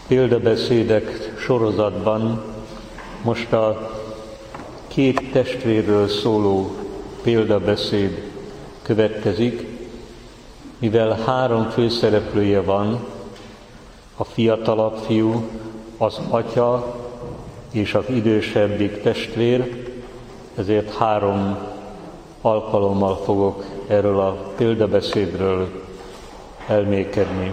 példabeszédek sorozatban most a két testvérről szóló példabeszéd következik, mivel három főszereplője van, a fiatalabb fiú, az atya és az idősebbik testvér, ezért három alkalommal fogok erről a példabeszédről elmékedni.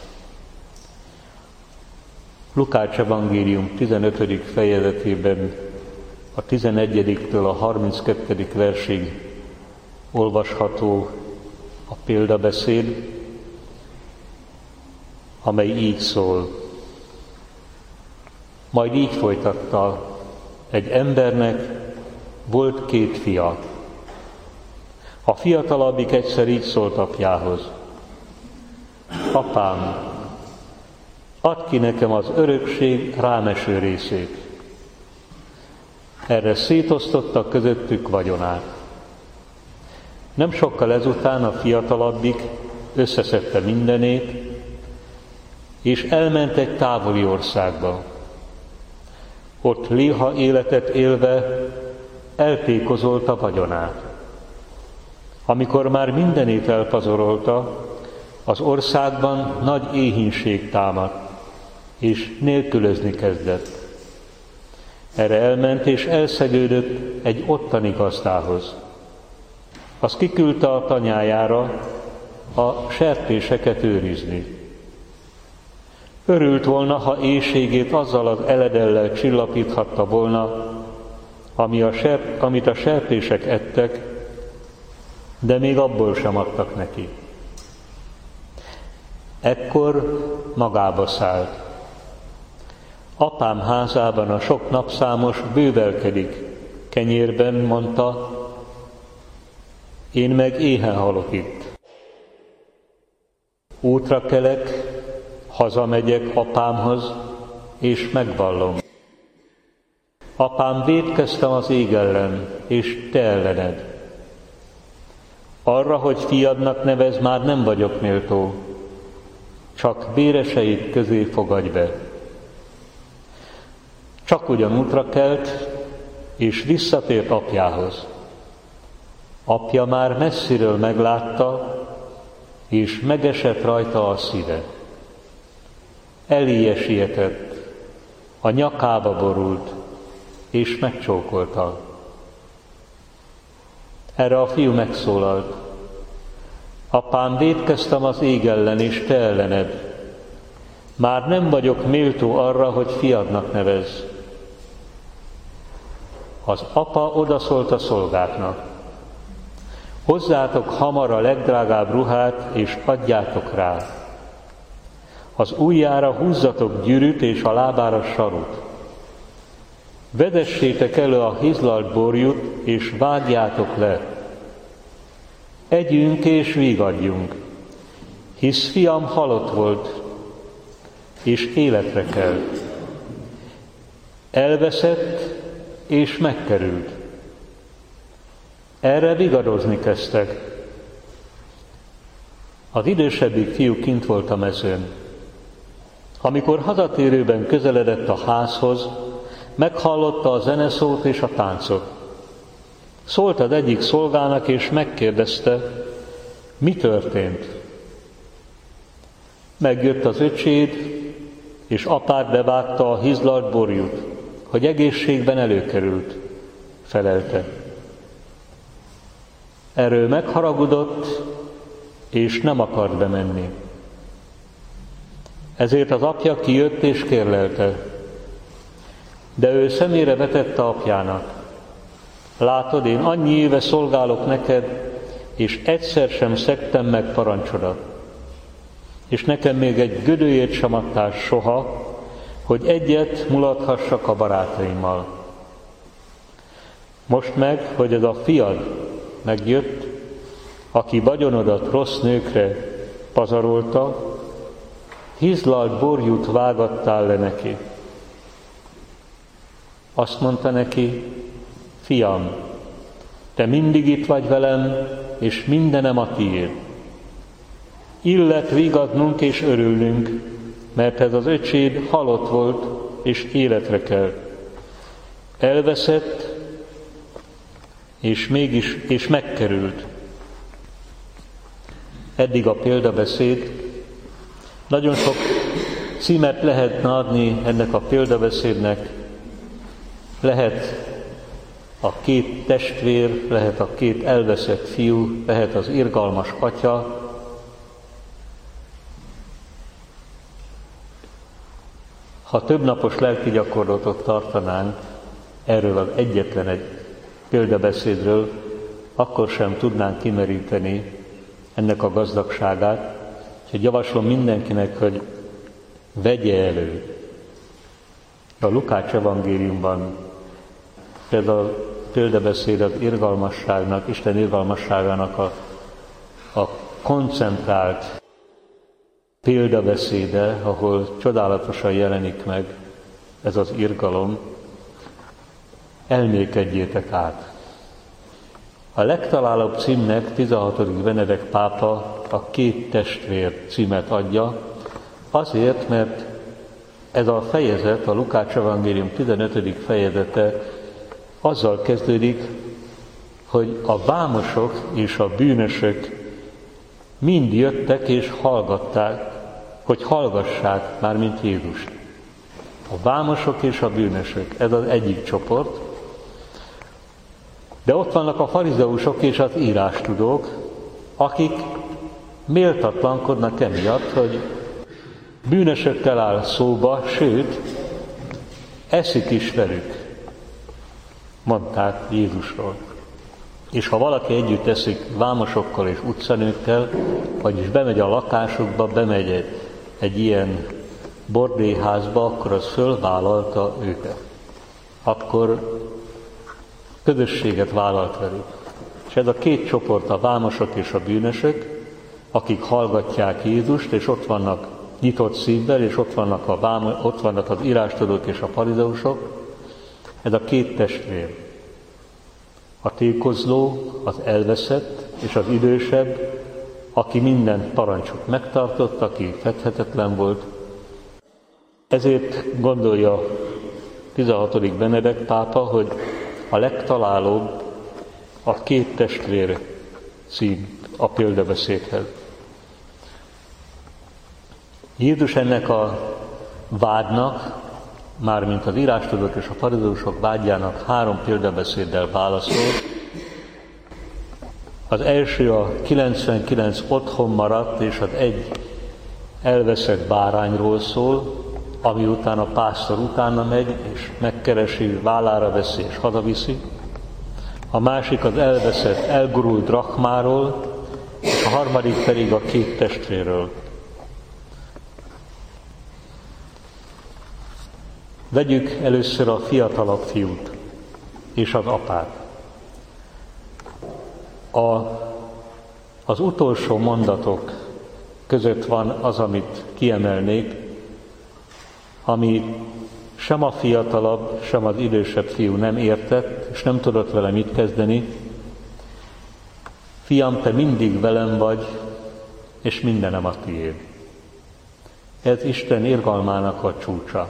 Lukács evangélium 15. fejezetében a 11-től a 32. versig olvasható a példabeszéd, amely így szól. Majd így folytatta: egy embernek volt két fia. A fiatalabbik egyszer így szólt apjához: apám, add ki nekem az örökség rámeső részét. Erre szétosztotta közöttük vagyonát. Nem sokkal ezután a fiatalabbik összeszedte mindenét, és elment egy távoli országba. Ott léha életet élve eltékozolta vagyonát. Amikor már mindenét elpazarolta, az országban nagy éhínség támadt, és nélkülözni kezdett. Erre elment és elszegődött egy ottani gazdához. Az kiküldte a tanyájára a sertéseket őrizni. Örült volna, ha éhségét azzal az eledellel csillapíthatta volna, amit a sertések ettek, de még abból sem adtak neki. Ekkor magába szállt. Apám házában a sok napszámos bővelkedik, kenyérben, mondta, én meg éhen halok itt. Útra kelek, hazamegyek apámhoz, és megvallom. Apám, vétkeztem az ég ellen, és te ellened. Arra, hogy fiadnak nevez, már nem vagyok méltó, csak béreseid közé fogadj be. Csak ugyan útra kelt, és visszatért apjához. Apja már messziről meglátta, és megesett rajta a szíve. Eléje sietett, a nyakába borult, és megcsókolta. Erre a fiú megszólalt: apám, vétkeztem az ég ellen, és te ellened. Már nem vagyok méltó arra, hogy fiadnak nevezz. Az apa odaszólt a szolgáknak: hozzátok hamar a legdrágább ruhát, és adjátok rá. Az ujjára húzzatok gyűrűt, és a lábára sarut. Vedessétek elő a hizlalt borjút, és vágjátok le. Együnk és vígadjunk, hisz fiam halott volt, és életre kelt. Elveszett, és megkerült. Erre vigadozni kezdtek. Az idősebbik fiú kint volt a mezőn. Amikor hazatérőben közeledett a házhoz, meghallotta a zeneszót és a táncot. Szólt az egyik szolgának, és megkérdezte, mi történt. Megjött az öcséd, és apád bevágta a hizlalt borjút, hogy egészségben előkerült, felelte. Erről megharagudott, és nem akart bemenni. Ezért az apja kijött és kérlelte. De ő szemére vetette apjának: látod, én annyi éve szolgálok neked, és egyszer sem szegtem meg parancsodat. És nekem még egy gödölyét sem adtál soha, hogy egyet mulathassak a barátaimmal. Most meg, hogy ez a fiad megjött, aki vagyonodat rossz nőkre pazarolta, hizlalt borjút vágattál le neki. Azt mondta neki: fiam, te mindig itt vagy velem, és mindenem a tiéd. Illet vigadnunk és örülnünk, mert ez az öcséd halott volt, és életre kelt. Elveszett, és megkerült. Eddig a példabeszéd. Nagyon sok címet lehetne adni ennek a példabeszédnek. Lehet a két testvér, lehet a két elveszett fiú, lehet az irgalmas atya. Ha többnapos lelki gyakorlatot tartanánk erről az egyetlen egy példabeszédről, akkor sem tudnánk kimeríteni ennek a gazdagságát. Úgyhogy javaslom mindenkinek, hogy vegye elő. A Lukács evangéliumban ez a példabeszéd az irgalmasságnak, Isten irgalmasságának a koncentrált példabeszéde, ahol csodálatosan jelenik meg ez az irgalom. Elmékedjétek át. A legtalálóbb címnek 16. Benedek pápa a két testvér címet adja, azért, mert ez a fejezet, a Lukács evangélium 15. fejezete azzal kezdődik, hogy a vámosok és a bűnösök mind jöttek és hallgatták, hogy hallgassák már, mint Jézust. A vámosok és a bűnösök, ez az egyik csoport, de ott vannak a farizeusok és az írástudók, akik méltatlankodnak emiatt, hogy bűnösökkel áll szóba, sőt, eszik is velük, mondták Jézusról. És ha valaki együtt eszik vámosokkal és utcanőkkel, vagyis bemegy a lakásukba, bemegy egy ilyen bordélyházba, akkor az fölvállalta őket. Akkor közösséget vállalt velük. És ez a két csoport, a vámosok és a bűnösök, akik hallgatják Jézust, és ott vannak nyitott szívvel, és ott vannak az írástudók és a farizeusok, ez a két testvér. A tékozló, az elveszett, és az idősebb, aki minden parancsot megtartott, aki fedhetetlen volt. Ezért gondolja 16. Benedek pápa, hogy a legtalálóbb a két testvér cím a példabeszédhez. Jézus ennek a vádnak, mármint az írástudók és a farizeusok vádjának 3 példabeszéddel válaszol. Az első a 99 otthon maradt, és az egy elveszett bárányról szól, ami után a pásztor utána megy, és megkeresi, vállára veszi, és hazaviszi. A másik az elveszett, elgurult drachmáról, és a harmadik pedig a két testvérről. Vegyük először a fiatalabb fiút és az apát. Az utolsó mondatok között van az, amit kiemelnék, ami sem a fiatalabb, sem az idősebb fiú nem értett, és nem tudott vele mit kezdeni. Fiam, te mindig velem vagy, és mindenem a tiéd. Ez Isten irgalmának a csúcsa.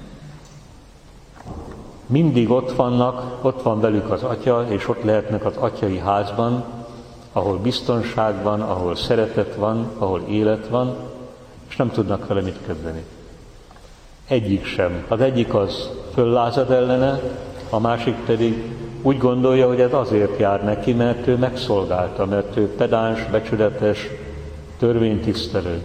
Mindig ott van velük az atya, és ott lehetnek az atyai házban, ahol biztonság van, ahol szeretet van, ahol élet van, és nem tudnak vele mit kezdeni. Egyik sem. Az egyik az föllázad ellene, a másik pedig úgy gondolja, hogy ez azért jár neki, mert ő megszolgálta, mert ő pedáns, becsületes, törvénytisztelő.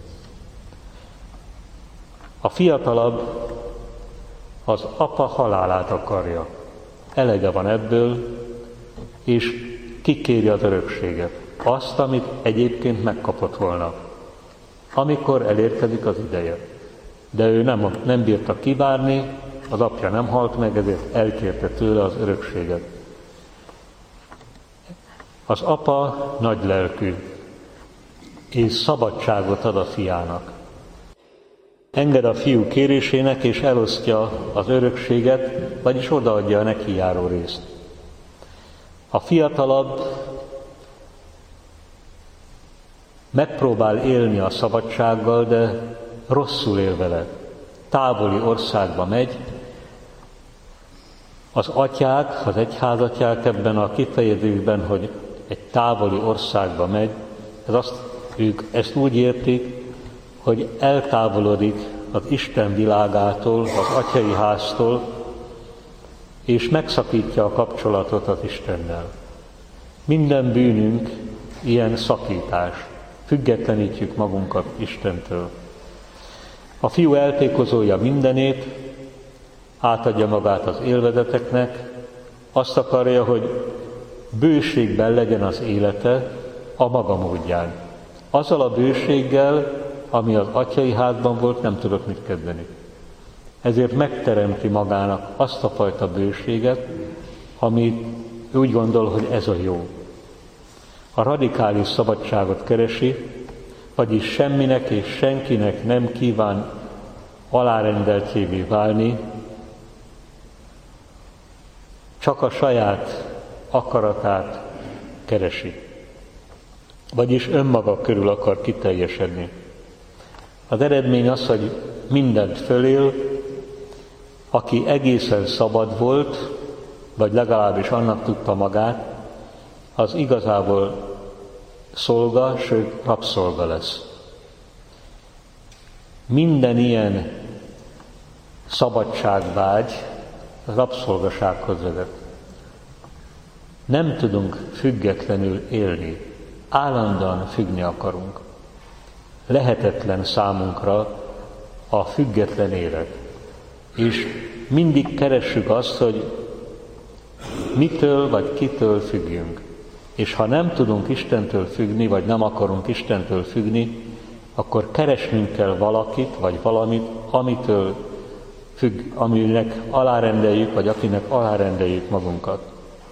A fiatalabb az apa halálát akarja. Elege van ebből, és kikéri az örökséget. Azt, amit egyébként megkapott volna, amikor elérkezik az ideje. De ő nem bírta kivárni, az apja nem halt meg, ezért elkérte tőle az örökséget. Az apa nagylelkű, és szabadságot ad a fiának. Enged a fiú kérésének, és elosztja az örökséget, vagyis odaadja a neki járó részt. A fiatalabb megpróbál élni a szabadsággal, de rosszul él vele, távoli országba megy. Az atyák, az egyházatyák ebben a kifejezésben, hogy egy távoli országba megy, ők ezt úgy értik, hogy eltávolodik az Isten világától, az atyai háztól, és megszakítja a kapcsolatot az Istennel. Minden bűnünk ilyen szakítás, függetlenítjük magunkat Istentől. A fiú eltékozolja mindenét, átadja magát az élvezeteknek, azt akarja, hogy bőségben legyen az élete a maga módján. Azzal a bőséggel, ami az atyai házban volt, nem tudok mit kezdeni. Ezért megteremti magának azt a fajta bőséget, amit úgy gondol, hogy ez a jó. A radikális szabadságot keresi, vagyis semminek és senkinek nem kíván alárendeltjévé válni, csak a saját akaratát keresi. Vagyis önmaga körül akar kiteljesedni. Az eredmény az, hogy mindent fölél, aki egészen szabad volt, vagy legalábbis annak tudta magát, az igazából szolga, sőt rabszolga lesz. Minden ilyen szabadságvágy rabszolgasághoz vezet. Nem tudunk függetlenül élni, állandóan függni akarunk. Lehetetlen számunkra a független élet. És mindig keressük azt, hogy mitől vagy kitől függjünk. És ha nem tudunk Istentől függni, vagy nem akarunk Istentől függni, akkor keresnünk kell valakit, vagy valamit, amitől függ, aminek alárendeljük, vagy akinek alárendeljük magunkat.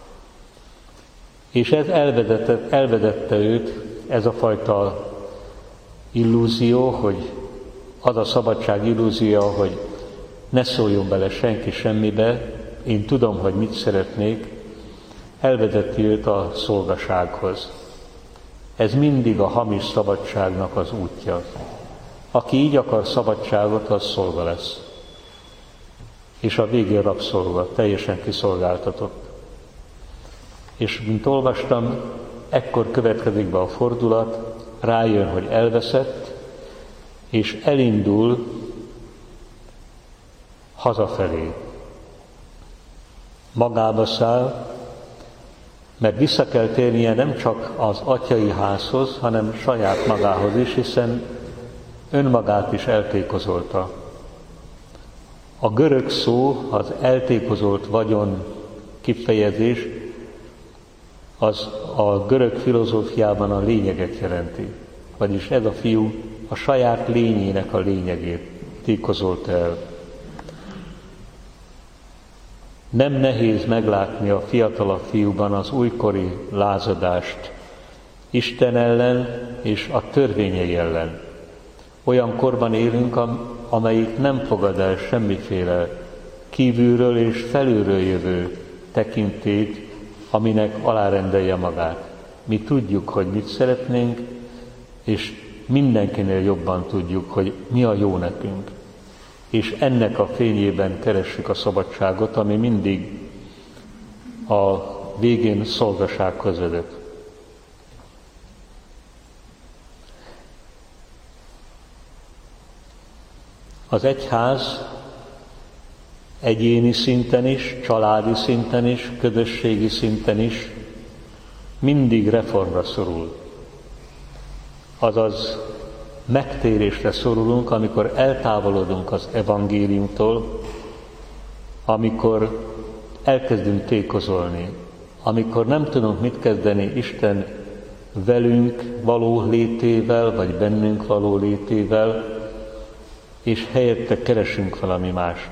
És ez elvezette őt, ez a fajta illúzió, hogy az a szabadság illúzió, hogy ne szóljon bele senki semmibe, én tudom, hogy mit szeretnék, elvezeti őt a szolgasághoz. Ez mindig a hamis szabadságnak az útja. Aki így akar szabadságot, az szolga lesz. És a végén rabszolga, teljesen kiszolgáltatott. És mint olvastam, ekkor következik be a fordulat, rájön, hogy elveszett, és elindul hazafelé. Magába száll, mert vissza kell térnie nem csak az atyai házhoz, hanem saját magához is, hiszen önmagát is eltékozolta. A görög szó, az eltékozolt vagyon kifejezés, az a görög filozófiában a lényeget jelenti. Vagyis ez a fiú a saját lényének a lényegét tékozolta el. Nem nehéz meglátni a fiatalabb fiúban az újkori lázadást Isten ellen és a törvényei ellen. Olyan korban élünk, amelyik nem fogad el semmiféle kívülről és felülről jövő tekintét, aminek alárendelje magát. Mi tudjuk, hogy mit szeretnénk, és mindenkinél jobban tudjuk, hogy mi a jó nekünk. És ennek a fényében keressük a szabadságot, ami mindig a végén szolgasághoz vezet. Az egyház egyéni szinten is, családi szinten is, közösségi szinten is mindig reformra szorul. Azaz megtérésre szorulunk, amikor eltávolodunk az evangéliumtól, amikor elkezdünk tékozolni, amikor nem tudunk mit kezdeni Isten velünk való létével, vagy bennünk való létével, és helyette keresünk valami mást.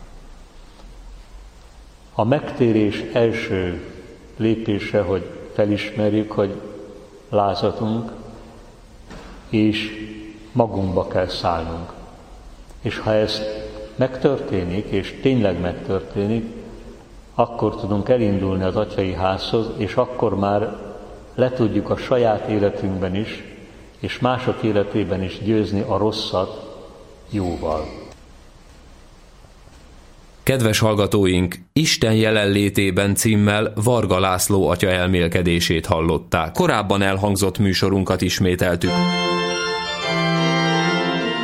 A megtérés első lépése, hogy felismerjük, hogy lázatunk, és magunkba kell szállnunk. És ha ez megtörténik, és tényleg megtörténik, akkor tudunk elindulni az atyai házhoz, és akkor már le tudjuk a saját életünkben is, és mások életében is győzni a rosszat, jóval. Kedves hallgatóink, Isten jelenlétében címmel Varga László atya elmélkedését hallották. Korábban elhangzott műsorunkat ismételtük.